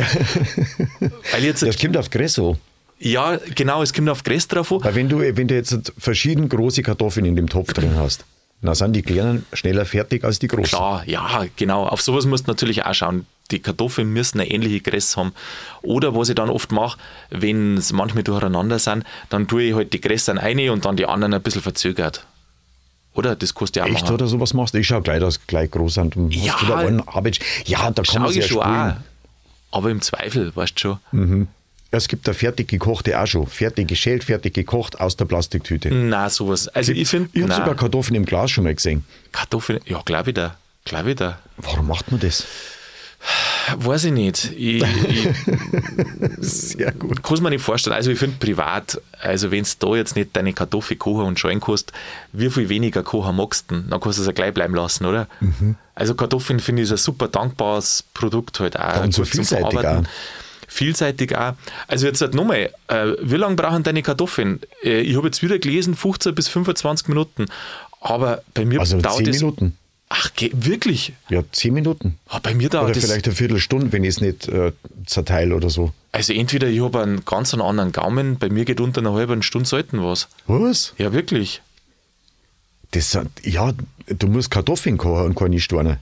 Weil jetzt, Das kommt auf Gresso. ja, genau, es kommt auf Gräs drauf an. Weil wenn du, wenn du jetzt verschieden große Kartoffeln in dem Topf drin hast, dann sind die kleinen schneller fertig als die großen. Klar, ja, genau. Auf sowas musst du natürlich auch schauen. Die Kartoffeln müssen eine ähnliche Größe haben. Oder was ich dann oft mache, wenn es manchmal durcheinander sind, dann tue ich halt die Größe rein und dann die anderen ein bisschen verzögert. Oder? Das kannst du ja auch Echt, machen. oder sowas machst du? Ich schaue gleich, dass sie gleich groß sind. Und Ja. hast du da einen Arbeit. Ja, da kann Schau man ich sich ja schon auch. spulen. Aber im Zweifel, weißt du schon. Ja, es gibt da fertig gekochte auch schon. Fertig geschält, fertig gekocht aus der Plastiktüte. Na, sowas. Also ich finde, Ich habe sogar Kartoffeln im Glas schon mal gesehen. Kartoffeln, ja, glaube ich da. Glaube ich da. Warum macht man das? weiß ich nicht. Ich, ich Sehr gut. kann es mir nicht vorstellen. Also ich finde privat, also wenn du da jetzt nicht deine Kartoffel kochen und scheuen kannst, wie viel weniger kochen magst du, dann kannst du es ja gleich bleiben lassen, oder? Mhm. Also Kartoffeln finde ich ist ein super dankbares Produkt halt auch. Ja, und so gut zum vielseitig Verarbeiten. auch. Vielseitig auch. Also jetzt halt nochmal, äh, wie lange brauchen deine Kartoffeln? Äh, ich habe jetzt wieder gelesen, fünfzehn bis fünfundzwanzig Minuten. Aber bei mir Also dauert zehn es... Minuten. Ach, ge- wirklich? Ja, zehn Minuten. Ah, bei mir dauert Oder das... vielleicht eine Viertelstunde, wenn ich es nicht äh, zerteile oder so. Also entweder ich habe einen ganz anderen Gaumen, bei mir geht unter einer halben Stunde selten was. Was? Ja, wirklich. Das, sind- ja, du musst Kartoffeln kochen und keine Steine.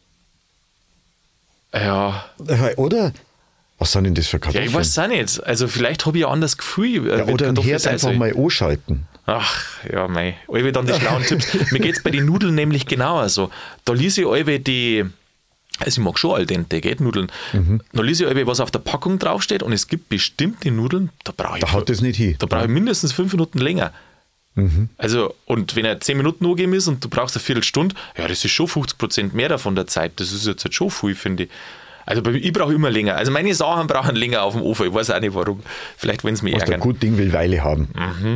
Ja, Äh, Oder? Was sind denn das für ja Kartoffeln? ich weiß es auch nicht. Also vielleicht habe ich ein anderes Gefühl. äh, Ja, wenn oder ein Kartoffeln Herd sein einfach soll. mal anschalten. Ach, ja, mei. Alle dann die schlauen Tipps. Mir geht es bei den Nudeln nämlich genauer so. Da lese ich alle die, also ich mag schon al dente, geht Nudeln. Mhm. Da lese ich alle, was auf der Packung draufsteht und es gibt bestimmte Nudeln, da brauche ich, Da haut das nicht hin. da brauche ich mindestens fünf Minuten länger. Mhm. Also, und wenn er zehn Minuten angegeben ist und du brauchst eine Viertelstunde, ja, das ist schon fünfzig Prozent mehr davon der Zeit. Das ist jetzt halt schon viel, finde ich. Also bei mir, ich brauche immer länger. Also meine Sachen brauchen länger auf dem Ofen. Ich weiß auch nicht warum. Vielleicht wollen sie mich Was der ärgern. gut Ding will Weile haben.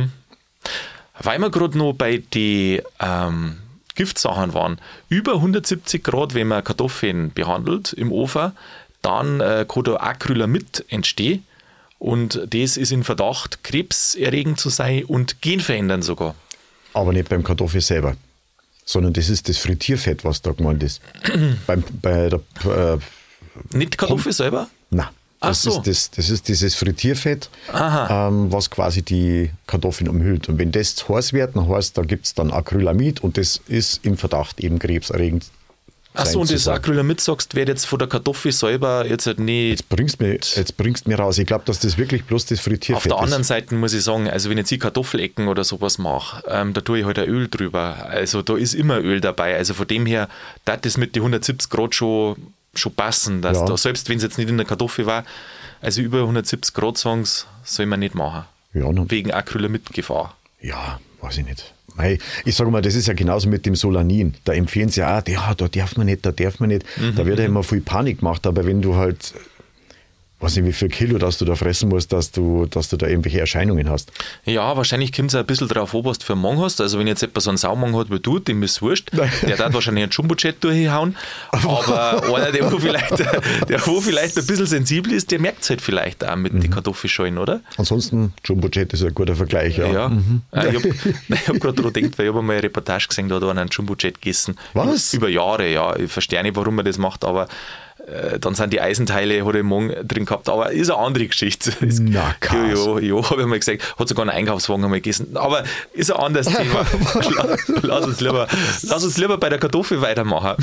Weil wir gerade noch bei den ähm, Giftsachen waren. Über hundertsiebzig Grad, wenn man Kartoffeln behandelt im Ofen, dann äh, kann da Acrylamid entstehen. Und das ist in Verdacht, krebserregend zu sein und genverändernd sogar. Aber nicht beim Kartoffel selber. Sondern das ist das Frittierfett, was da gemeint ist. Beim, bei der... Äh, Nicht Kartoffel selber? na, Ach das, so. ist das, das ist dieses Frittierfett, Aha. ähm, was quasi die Kartoffeln umhüllt. Und wenn das zu heiß wird, dann heißt, da gibt es dann Acrylamid und das ist im Verdacht eben krebserregend. Achso, sein und zu das sein. Acrylamid sagst, wird jetzt von der Kartoffel selber jetzt halt nicht. Jetzt bringst du mir, jetzt bringst du mir raus. Ich glaube, dass das wirklich bloß das Auf Frittierfett der anderen ist. Seite muss ich sagen, also wenn ich jetzt Kartoffelecken oder sowas mache, ähm, da tue ich halt ein Öl drüber. Also da ist immer Öl dabei. Also von dem her, da das mit den hundertsiebzig Grad schon, schon passen. Dass Ja. da, selbst wenn es jetzt nicht in der Kartoffel war, also über hundertsiebzig Grad sagen sie, soll man nicht machen. Ja, nun, Wegen Acrylamid-Gefahr. ja, weiß ich nicht. Mei, Ich sage mal, das ist ja genauso mit dem Solanin. Da empfehlen sie ja, ah, ja, da darf man nicht, da darf man nicht. Mhm. Da wird ja immer viel Panik gemacht. Aber wenn du halt, weiß nicht, wie viel Kilo das du da fressen musst, dass du, dass du da irgendwelche Erscheinungen hast. Ja, wahrscheinlich kommt es ein bisschen darauf an, was du für einen Mang hast. Also wenn jetzt jemand so einen Saumang hat wie du, dem ist es wurscht. Der darf wahrscheinlich einen Jumbo-Jet durchhauen. Aber einer, der wo, vielleicht, der wo vielleicht ein bisschen sensibel ist, der merkt es halt vielleicht auch mit den Kartoffelschalen, oder? Ansonsten, Jumbo-Jet ist ein guter Vergleich. Ja. Ja. Ah, Ich habe hab gerade daran gedacht, weil ich habe mal eine Reportage gesehen, da hat einer einen Jumbo-Jet gegessen. Was? Über Jahre, ja. Ich verstehe nicht, warum man das macht, aber äh, dann sind die Eisenteile, hat er im Magen drin gehabt, aber ist eine andere Geschichte. Ist, Na, krass. Ja, ja, ja habe ich mal gesagt. Hat sogar einen Einkaufswagen einmal gegessen. Aber ist ein anderes Thema. lass, uns lieber, lass uns lieber bei der Kartoffel weitermachen.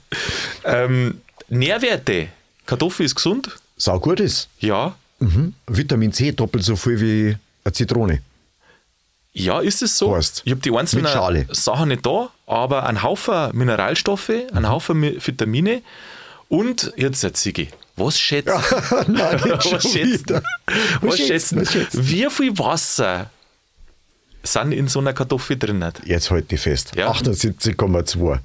ähm, Nährwerte. Kartoffel ist gesund? Sau gut ist. Ja. Mhm. Vitamin C doppelt so viel wie eine Zitrone. Ja, ist es so? Heißt, Ich habe die einzelnen mit Schale. Sachen nicht da, aber ein Haufen Mineralstoffe, ein Haufen Mi- Vitamine und jetzt der Ziggy. Was schätzt Nein, nicht schon was schätzt, wieder. was schätzt, schätzt, was schätzt? wie viel Wasser sind in so einer Kartoffel drin? Jetzt halt die fest. Ja. achtundsiebzig Komma zwei.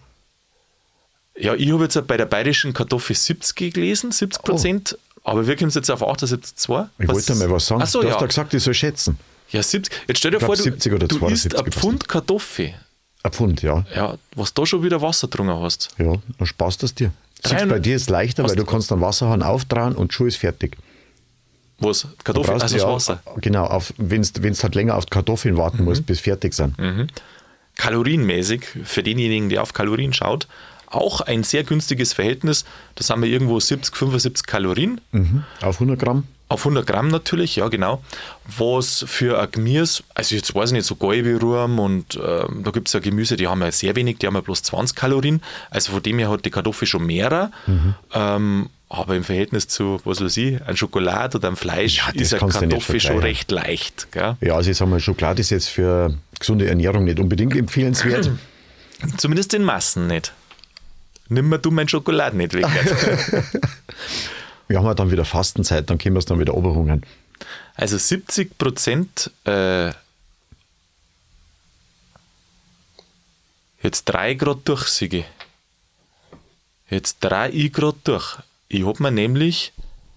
Ja, ich habe jetzt bei der bayerischen Kartoffel siebzig gelesen, siebzig Prozent, aber wir kommen jetzt auf achtundsiebzig Komma zwei. Ich wollte mal was sagen. Ach so, du ja. hast ja gesagt, ich soll schätzen. Ja, siebzig. Jetzt stell dir glaub, vor, du, siebzig oder du isst zweiundsiebzig ein Pfund Kartoffel. Ein Pfund, ja. Ja, was da schon wieder Wasser drin hast. Ja, dann sparst du es dir. Siehst, dreihundert bei dir ist es leichter, Hast weil du du- kannst den Wasserhahn aufdrehen und schon ist fertig. Was? Du Kartoffel, brauchst also das ja- Wasser. Genau, wenn du halt länger auf die Kartoffeln warten Mhm. musst, bis fertig sind. Kalorienmäßig, für denjenigen, der auf Kalorien schaut, auch ein sehr günstiges Verhältnis. Da haben wir irgendwo siebzig, fünfundsiebzig Kalorien. Mhm. Auf hundert Gramm. Auf hundert Gramm natürlich, ja genau. Was für ein Gemüse, also jetzt weiß ich nicht, so Gäuberuhm und ähm, da gibt es ja Gemüse, die haben ja sehr wenig, die haben ja bloß zwanzig Kalorien. Also von dem her hat die Kartoffel schon mehrere. Mhm. Ähm, aber im Verhältnis zu, was weiß ich, einem Schokolade oder einem Fleisch Ja, das ist eine kannst du nicht Kartoffel schon vergleichen. recht leicht. Gell? Ja, also ich sag mal, Schokolade ist jetzt für gesunde Ernährung nicht unbedingt empfehlenswert. Zumindest in Massen nicht. Nimm mir du mein Schokolade nicht weg. Wir haben ja dann wieder Fastenzeit, dann können wir es dann wieder oberhungern. Also siebzig Prozent, äh, jetzt drei Grad durch, Sigi. Jetzt drei ich Grad durch. Ich hab mir nämlich,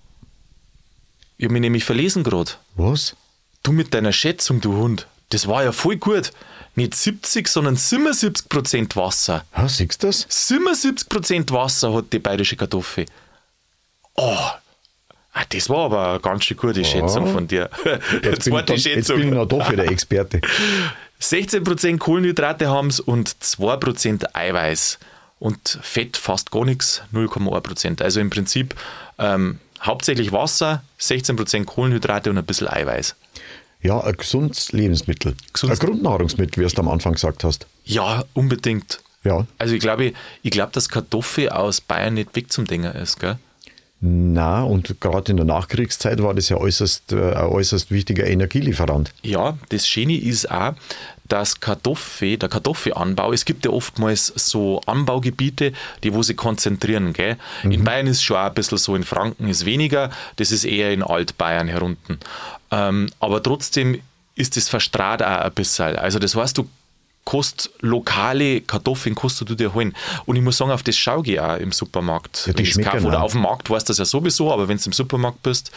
ich hab mich nämlich verlesen gerade. Was? Du mit deiner Schätzung, du Hund, das war ja voll gut. Nicht siebzig, sondern siebenundsiebzig Prozent Wasser. Ha, siehst du das? siebenundsiebzig Prozent Wasser hat die bayerische Kartoffel. Oh, das war aber eine ganz schön gute Schätzung von dir. Jetzt, bin ich, dann, jetzt bin ich noch doch wieder Experte. sechzehn Prozent Kohlenhydrate haben es und zwei Prozent Eiweiß. Und Fett fast gar nichts, null Komma eins Prozent. Also im Prinzip ähm, hauptsächlich Wasser, sechzehn Prozent Kohlenhydrate und ein bisschen Eiweiß. Ja, ein gesundes Lebensmittel. Gesundes ein Grundnahrungsmittel, wie du am Anfang gesagt hast. Ja, unbedingt. Ja. Also ich glaube, ich glaube, dass Kartoffel aus Bayern nicht weg zum Dinger ist, gell? Na, und gerade in der Nachkriegszeit war das ja äußerst, äh, ein äußerst wichtiger Energielieferant. Ja, das Schöne ist auch, dass Kartoffel, der Kartoffelanbau, es gibt ja oftmals so Anbaugebiete, die wo sie konzentrieren, gell? Mhm. In Bayern ist schon auch ein bisschen so, in Franken ist weniger, das ist eher in Altbayern herunten. Ähm, aber trotzdem ist das verstrahlt auch ein bisschen. Also das heißt, du kannst lokale Kartoffeln kannst du dir holen. Und ich muss sagen, auf das schaue ich auch im Supermarkt. Ja, die schmecken oder auch. auf dem Markt weißt du das ja sowieso, aber wenn du im Supermarkt bist,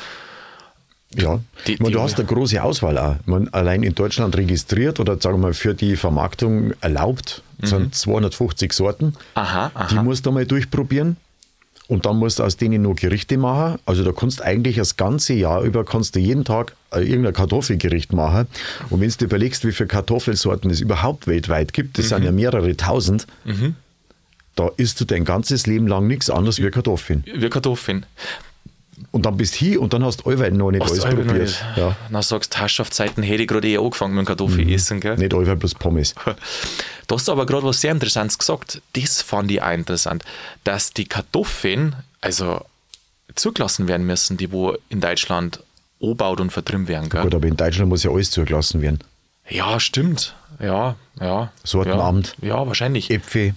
ja, die, ich meine, die, du hast eine große Auswahl auch. Ich meine, allein in Deutschland registriert oder sagen wir mal für die Vermarktung erlaubt sind mhm. zweihundertfünfzig Sorten. Aha, aha. Die musst du mal durchprobieren und dann musst du aus denen nur Gerichte machen. Also da kannst du eigentlich das ganze Jahr über kannst du jeden Tag irgendein Kartoffelgericht machen. Und wenn du dir überlegst, wie viele Kartoffelsorten es überhaupt weltweit gibt, das mhm. sind ja mehrere tausend, mhm. da isst du dein ganzes Leben lang nichts anderes wie Kartoffeln. Wie Kartoffeln. Und dann bist du hier und dann hast du allweil noch nicht Hast alles du probiert. nicht. Ja. Dann sagst du, Herrschaftszeiten hätte ich gerade eh angefangen mit dem Kartoffelessen. Gell? Nicht allweil bloß Pommes. Du hast aber gerade was sehr Interessantes gesagt. Das fand ich auch interessant, dass die Kartoffeln also zugelassen werden müssen, die wo in Deutschland angebaut und vertrimmt werden. Gell? Gut, aber in Deutschland muss ja alles zugelassen werden. Ja, stimmt. Ja, ja. Sortenamt. Ja, ja, wahrscheinlich. Äpfel.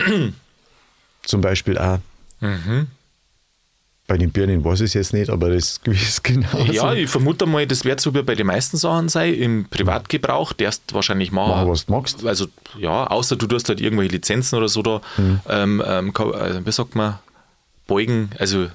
Zum Beispiel auch. Mhm. Bei den Birnen weiß ich es jetzt nicht, aber das ist genau Ja, so. ich vermute mal, das wird so wie bei den meisten Sachen sein. Im Privatgebrauch darfst du wahrscheinlich machen. Machen, was du magst. Also, ja, außer du tust halt irgendwelche Lizenzen oder so da, mhm. ähm, ähm, wie sagt man, beugen, also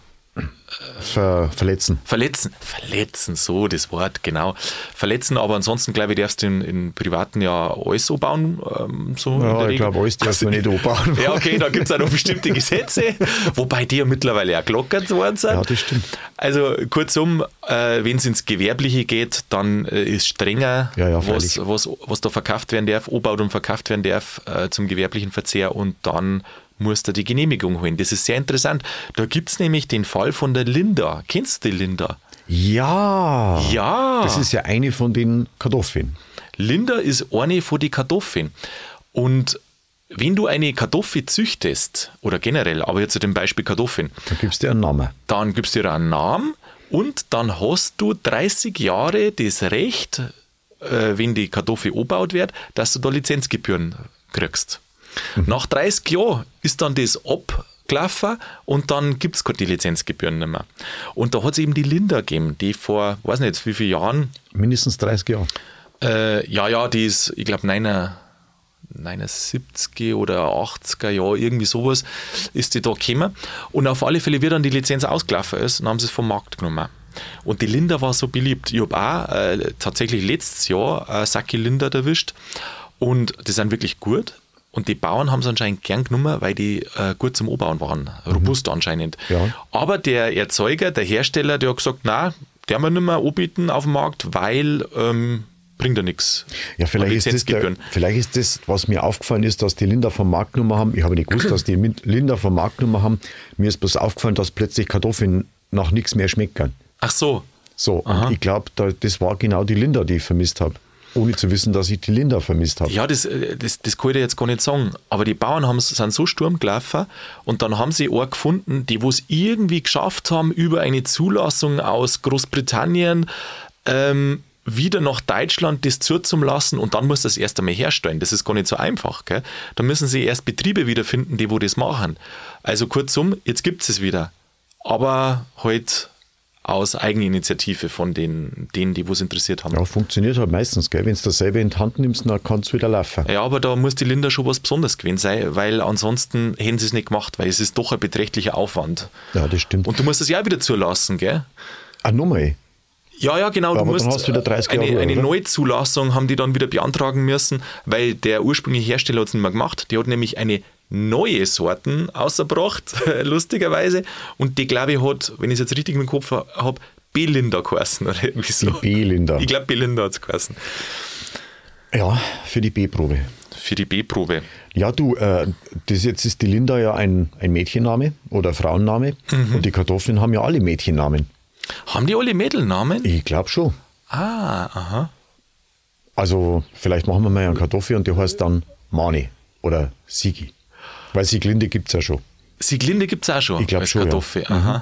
Ver, verletzen. Verletzen, verletzen, so das Wort, genau. Verletzen, aber ansonsten, glaube ich, darfst du in, in Privaten ja alles so bauen. Ähm, so ja, ich glaube, alles darfst du nicht anbauen. Ja, okay, da gibt es auch noch bestimmte Gesetze, wobei die ja mittlerweile auch gelockert worden sind. Ja, das stimmt. Also kurzum, äh, wenn es ins Gewerbliche geht, dann äh, ist strenger, ja, ja, was, was, was da verkauft werden darf, anbaut und verkauft werden darf äh, zum gewerblichen Verzehr und dann musst du die Genehmigung holen. Das ist sehr interessant. Da gibt es nämlich den Fall von der Linda. Kennst du die Linda? Ja. Ja. Das ist ja eine von den Kartoffeln. Linda ist eine von den Kartoffeln. Und wenn du eine Kartoffel züchtest, oder generell, aber jetzt zum Beispiel Kartoffeln, dann gibst du dir einen Namen. Dann gibst du dir einen Namen und dann hast du dreißig Jahre das Recht, äh, wenn die Kartoffel angebaut wird, dass du da Lizenzgebühren kriegst. Mhm. Nach dreißig Jahren ist dann das abgelaufen und dann gibt es die Lizenzgebühren nicht mehr. Und da hat es eben die Linda gegeben, die vor, weiß nicht, wie viele Jahren. Mindestens dreißig Jahre. Äh, ja, ja, die ist, ich glaube, neunundsiebzig oder achtziger Jahre, irgendwie sowas, ist die da gekommen. Und auf alle Fälle, wie dann die Lizenz ausgelaufen ist, dann haben sie es vom Markt genommen. Und die Linda war so beliebt. Ich habe auch äh, tatsächlich letztes Jahr eine Sacke Linda erwischt und die sind wirklich gut. Und die Bauern haben es anscheinend gern genommen, weil die äh, gut zum Anbauen waren. Robust mhm. anscheinend. Ja. Aber der Erzeuger, der Hersteller, der hat gesagt, nein, der wir nicht mehr anbieten auf dem Markt, weil ähm, bringt ja nichts. Ja, vielleicht ist, das der, vielleicht ist das, was mir aufgefallen ist, dass die Linda vom Markt genommen haben. Ich habe nicht gewusst, dass die Linda vom Markt genommen haben. Mir ist bloß aufgefallen, dass plötzlich Kartoffeln nach nichts mehr schmecken. Ach so. So, Aha. und ich glaube, da, das war genau die Linda, die ich vermisst habe. Ohne zu wissen, dass ich die Linda vermisst habe. Ja, das, das, das kann ich dir jetzt gar nicht sagen. Aber die Bauern haben, sind so Sturm gelaufen und dann haben sie auch gefunden, die wo es irgendwie geschafft haben, über eine Zulassung aus Großbritannien ähm, wieder nach Deutschland das zuzulassen und dann muss das erst einmal herstellen. Das ist gar nicht so einfach. Gell? Da müssen sie erst Betriebe wiederfinden, die wo das machen. Also kurzum, jetzt gibt es es wieder. Aber halt aus Eigeninitiative von den, denen, die es interessiert haben. Ja, funktioniert halt meistens, gell? Wenn du das selber in die Hand nimmst, dann kann es wieder laufen. Ja, aber da muss die Linda schon was Besonderes gewesen sein, weil ansonsten hätten sie es nicht gemacht, weil es ist doch ein beträchtlicher Aufwand. Ja, das stimmt. Und du musst es ja auch wieder zulassen, gell? Ah, nochmal? Ja, ja, genau. Aber du musst dann hast du wieder dreißig Jahre, eine, eine oder? Neuzulassung haben die dann wieder beantragen müssen, weil der ursprüngliche Hersteller hat es nicht mehr gemacht. Der hat nämlich eine neue Sorten ausgebracht, lustigerweise. Und die, glaube ich, hat, wenn ich es jetzt richtig im Kopf habe, Belinda geheißen oder irgendwie so. Die Belinda. Ich glaube, Belinda hat es geheißen. Ja, für die B-Probe. Für die B-Probe. Ja, du, äh, das jetzt ist die Linda ja ein, ein Mädchenname oder Frauenname. Mhm. Und die Kartoffeln haben ja alle Mädchennamen. Haben die alle Mädelnamen? Ich glaube schon. Ah, aha. Also, vielleicht machen wir mal eine Kartoffel und die heißt dann Mani oder Sigi. Weil Sieglinde gibt es ja schon. Sieglinde gibt es auch schon ich glaub als schon, Kartoffel. Ja. Aha.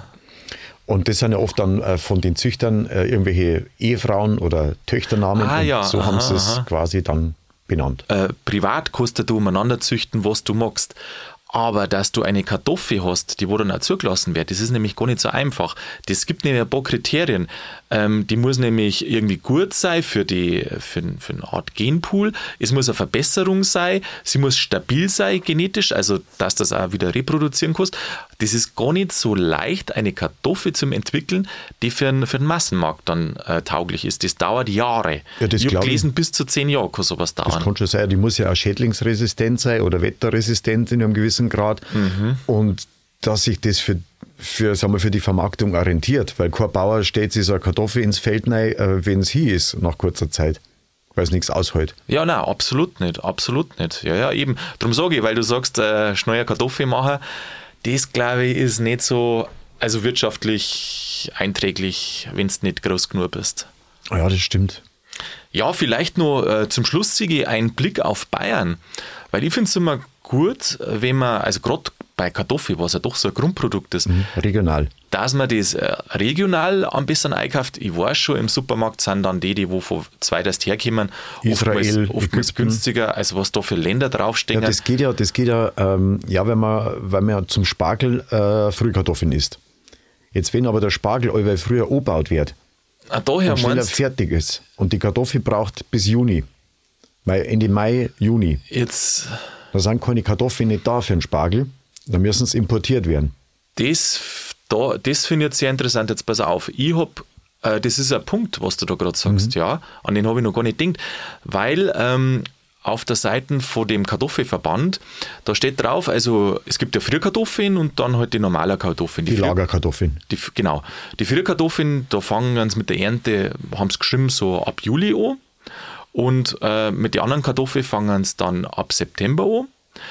Und das sind ja oft dann äh, von den Züchtern äh, irgendwelche Ehefrauen oder Töchternamen. Ah, und ja. so Aha, haben sie es aha. quasi dann benannt. Äh, privat kannst du umeinander züchten, was du magst. Aber dass du eine Kartoffel hast, die wo dann auch zugelassen wird, das ist nämlich gar nicht so einfach. Das gibt nämlich ein paar Kriterien. Ähm, die muss nämlich irgendwie gut sein für, die, für, für eine Art Genpool. Es muss eine Verbesserung sein. Sie muss stabil sein genetisch, also dass das auch wieder reproduzieren kannst. Das ist gar nicht so leicht, eine Kartoffel zu entwickeln, die für den, für den Massenmarkt dann äh, tauglich ist. Das dauert Jahre. Ja, das ich habe glaub ich. gelesen, bis zu zehn Jahre kann sowas dauern. Das kann schon sein, die muss ja auch schädlingsresistent sein oder wetterresistent in einem gewissen Grad. Mhm. Und dass sich das für, für, sagen wir, für die Vermarktung orientiert, weil kein Bauer stellt sich so eine Kartoffel ins Feld rein, äh, wenn es hier ist, nach kurzer Zeit, weil es nichts aushält. Ja, nein, absolut nicht, absolut nicht. Ja, ja, eben. Darum sage ich, weil du sagst, äh, schnell eine Kartoffel machen, das glaube ich ist nicht so, also wirtschaftlich einträglich, wenn du nicht groß genug bist. Ja, das stimmt. Ja, vielleicht noch äh, zum Schluss, Sigi, ein Blick auf Bayern, weil ich finde es immer gut, wenn man, also gerade bei Kartoffel, was ja doch so ein Grundprodukt ist, Mhm, regional. dass man das äh, regional ein bisschen einkauft. Ich weiß schon, im Supermarkt sind dann die, die wo von zweitest herkommen, Israel, oftmals, oftmals Ägypten. günstiger, als was da für Länder draufstehen. Ja, das geht ja, das geht ja, ähm, ja, wenn man, wenn man ja zum Spargel äh, Frühkartoffeln isst. Jetzt, wenn aber der Spargel allweil früher angebaut wird, Ah, daher und schneller meinst fertig ist und die Kartoffel braucht bis Juni, weil Ende Mai, Juni, jetzt da sind keine Kartoffeln nicht da für den Spargel, da müssen sie importiert werden. das, da, das finde ich jetzt sehr interessant. Jetzt pass auf, ich habe, äh, das ist ein Punkt, was du da gerade sagst, Mhm. ja, an den habe ich noch gar nicht gedacht, weil ähm, auf der Seite von dem Kartoffelverband, da steht drauf, also es gibt ja Frühkartoffeln und dann halt die normalen Kartoffeln. Die Früh- Lagerkartoffeln. Die, genau. Die Frühkartoffeln, da fangen sie mit der Ernte, haben sie geschrieben, so ab Juli an. Und äh, mit den anderen Kartoffeln fangen sie dann ab September an.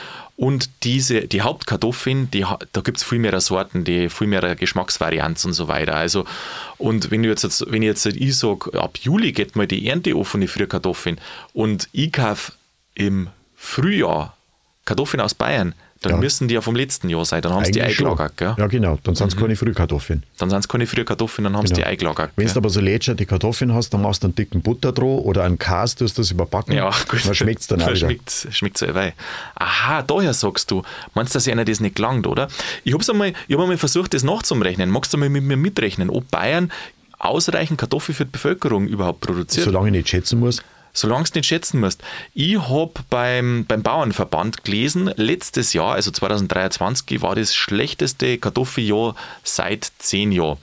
Und diese, die Hauptkartoffeln, die, ha- da gibt es viel mehr Sorten, die viel mehr Geschmacksvarianz und so weiter. Also, und wenn, du jetzt, jetzt- wenn ich jetzt ich sage, ab Juli geht mal die Ernte an von den Frühkartoffeln und ich kaufe im Frühjahr Kartoffeln aus Bayern, dann Ja. müssen die ja vom letzten Jahr sein. Dann haben sie die Eigentlich schon. eingelagert, gell? Ja, genau, dann sind es keine Frühkartoffeln. Dann sind es keine Frühkartoffeln, dann haben sie Genau. die eingelagert. Wenn du gell? aber so lätscherte Kartoffeln hast, dann machst du einen dicken Butter dran oder einen Käse, tust das überbacken. Ja, gut. Dann schmeckt es dann auch Dann wieder. schmeckt's, schmeckt's ja wei. Aha, daher sagst du. Meinst du, dass einer das nicht gelangt, oder? Ich habe einmal, ich hab einmal versucht, das nachzurechnen. Magst du mal mit mir mitrechnen, ob Bayern ausreichend Kartoffeln für die Bevölkerung überhaupt produziert? Solange ich nicht schätzen muss. Solange du nicht schätzen musst. Ich habe beim, beim Bauernverband gelesen, letztes Jahr, also zwanzig dreiundzwanzig, war das schlechteste Kartoffeljahr seit zehn Jahren.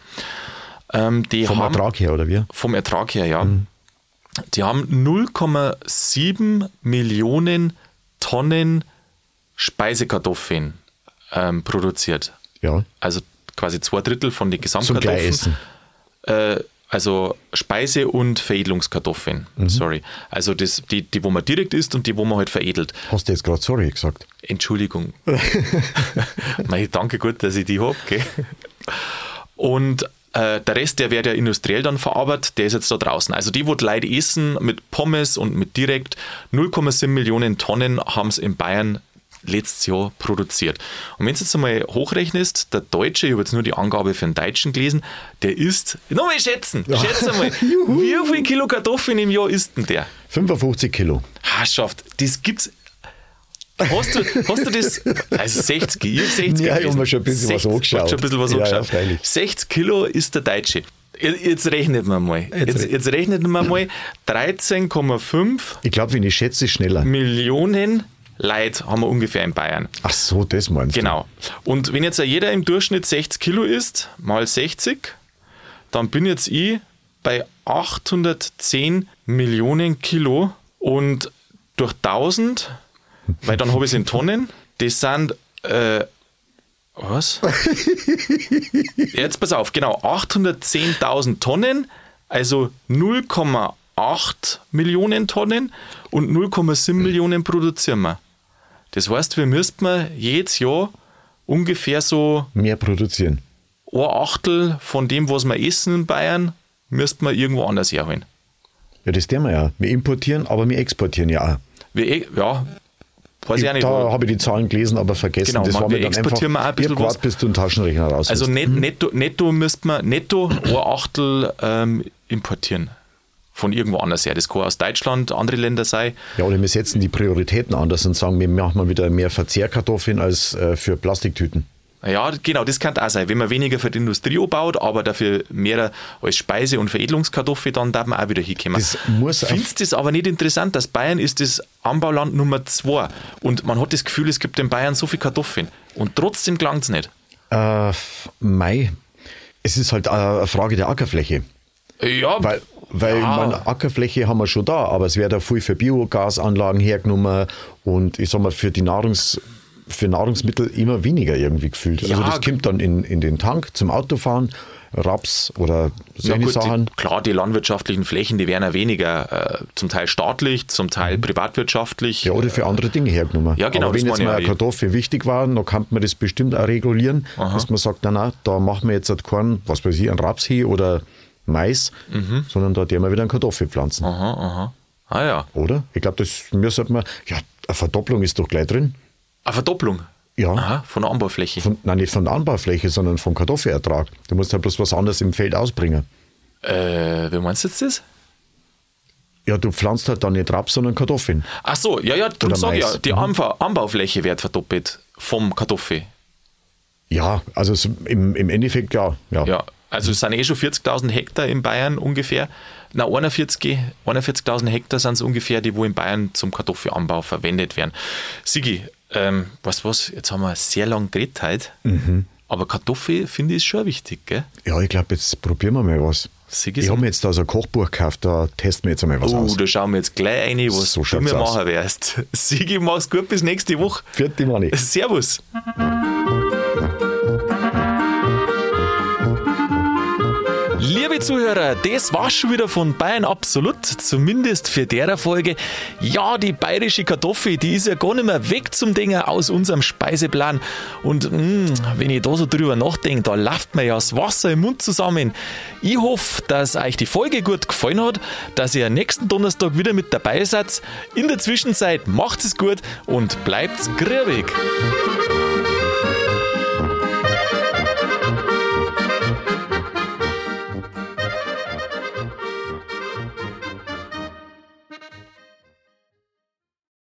Ähm, die Vom haben, Ertrag her, oder wie? Vom Ertrag her, ja. Die haben null Komma sieben Millionen Tonnen Speisekartoffeln ähm, produziert. Ja, Also quasi zwei Drittel von den zum Gesamtkartoffeln. Gleichessen. Äh, also Speise- und Veredelungskartoffeln. Sorry. Also das, die, die, wo man direkt isst und die, wo man halt veredelt. Hast du jetzt gerade sorry gesagt? Entschuldigung. Mei, danke gut, dass ich die habe. Und äh, der Rest, der wird ja industriell dann verarbeitet, der ist jetzt da draußen. Also die, wo die Leute essen mit Pommes und mit direkt, null Komma sieben Millionen Tonnen haben es in Bayern letztes Jahr produziert. Und wenn du jetzt einmal hochrechnest, der Deutsche, ich habe jetzt nur die Angabe für den Deutschen gelesen, der isst, nochmal schätzen, schätze mal, wie viel Kilo Kartoffeln im Jahr isst denn der? fünfundfünfzig Kilo. Herrschaft, das gibt's. Hast du, hast du das, also sechzig, ich hab sechzig Ja, ich gewesen. habe mir schon ein bisschen sechzig, was angeschaut. hast schon ein bisschen was Ja, angeschaut. ja, freilich. sechzig Kilo ist der Deutsche. Jetzt rechnet man mal. Jetzt, jetzt rechnet man mal dreizehn Komma fünf Ich glaube, wenn ich schätze, ist schneller. Millionen Leute haben wir ungefähr in Bayern. Ach so, das meinst Genau. Und wenn jetzt jeder im Durchschnitt sechzig Kilo isst, mal sechzig, dann bin jetzt ich bei achthundertzehn Millionen Kilo und durch tausend, weil dann habe ich es in Tonnen, das sind, äh, was? Jetzt pass auf, genau, achthundertzehntausend Tonnen, also null Komma acht Millionen Tonnen und null Komma sieben Millionen produzieren wir. Das heißt, wir müssten jedes Jahr ungefähr so du? Mehr produzieren. ein Achtel von dem, was wir essen in Bayern, müssten wir irgendwo anders herholen. Ja, das tun wir ja. Wir importieren, aber wir exportieren ja auch. Wir, ja, weiß ich auch nicht. Da wo- habe ich die Zahlen gelesen, aber vergessen. Genau, das man, war wir mir dann exportieren einfach, auch ein bisschen ich hab was. gewartet, bis du einen Taschenrechner raus Also hast. net, netto, netto müsste man netto ein Achtel ähm, importieren. Von irgendwo anders her. Das kann aus Deutschland, andere Länder sein. Ja, oder wir setzen die Prioritäten anders und sagen, wir machen mal wieder mehr Verzehrkartoffeln als äh, für Plastiktüten. Ja, genau, das kann auch sein. Wenn man weniger für die Industrie anbaut, aber dafür mehr als Speise- und Veredelungskartoffel, dann darf man auch wieder hinkommen. Das muss auf- Findest du das aber nicht interessant, dass Bayern ist das Anbauland Nummer zwei und man hat das Gefühl, es gibt in Bayern so viel Kartoffeln und trotzdem gelangt es nicht. Äh, Mai, es ist halt äh, eine Frage der Ackerfläche. Ja, Weil, weil ja. meine Ackerfläche haben wir schon da, aber es wird da viel für Biogasanlagen hergenommen und ich sag mal, für die Nahrungs, für Nahrungsmittel immer weniger irgendwie gefühlt. Ja, Also das kommt dann in, in den Tank zum Autofahren, Raps oder Ja solche gut, Sachen. die, klar, die landwirtschaftlichen Flächen, die werden ja weniger, äh, zum Teil staatlich, zum Teil privatwirtschaftlich. Mhm. Ja, oder für andere Dinge hergenommen. Ja, genau, Aber wenn das jetzt meine mal ich eine auch. Kartoffel wichtig war, dann kann man das bestimmt auch regulieren, dass man sagt, nein, nein, da machen wir jetzt halt keinen, was weiß ich, einen Raps hin oder Mais, sondern da der wir wieder einen Kartoffel pflanzen. Aha, aha. Ah ja, Oder? Ich glaube, das mir sollte man, ja, eine Verdopplung ist doch gleich drin. eine Verdopplung. Ja. Aha, von der Anbaufläche. Von, nein, nicht von der Anbaufläche, sondern vom Kartoffelertrag. Du musst halt bloß was anderes im Feld ausbringen. Äh, wie meinst du jetzt das? Ja, du pflanzt halt dann nicht Raps, sondern Kartoffeln. Ach so, ja, ja, darum Oder sage ich Mais. ja, die Mhm. Anbau, Anbaufläche wird verdoppelt vom Kartoffel. Ja, also es, im, im Endeffekt ja. ja. Ja, also es sind eh schon vierzigtausend Hektar in Bayern ungefähr. Na, einundvierzig einundvierzigtausend Hektar sind es ungefähr, die wo in Bayern zum Kartoffelanbau verwendet werden. Sigi, ähm, weißt du was, jetzt haben wir sehr lange geredet heute, Mhm. aber Kartoffel finde ich ist schon wichtig, gell? Ja, ich glaube, jetzt probieren wir mal was. Sigi, Ich so- habe mir jetzt da so ein Kochbuch gekauft, da testen wir jetzt einmal was Oh, aus. da schauen wir jetzt gleich rein, was So du schaut's mir aus. machen wirst. Sigi, mach's gut, bis nächste Woche. Vierte Mani. Servus. Liebe Zuhörer, das war's schon wieder von Bayern Absolut, zumindest für der Folge. Ja, die bayerische Kartoffel, die ist ja gar nicht mehr weg zum Dinger aus unserem Speiseplan. Und mh, wenn ich da so drüber nachdenke, da läuft mir ja das Wasser im Mund zusammen. Ich hoffe, dass euch die Folge gut gefallen hat, dass ihr nächsten Donnerstag wieder mit dabei seid. In der Zwischenzeit macht es gut und bleibt grübig.